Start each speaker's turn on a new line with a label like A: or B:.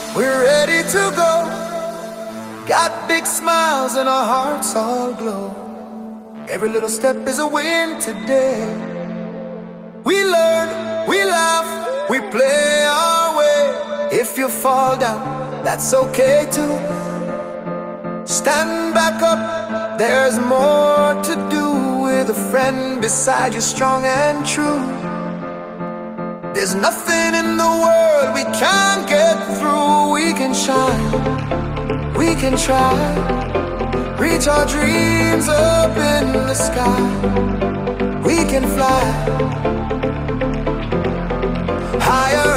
A: We're ready to go. Got big smiles and our hearts all glow. Every little step is a win today. We learn, we laugh, we play our way. If you fall down, that's okay too. Stand back up, there's more to do. With a friend beside you, strong and true. There's nothing in the world we can't get through. We can shine, we can try, reach our dreams up in the sky. We can fly higher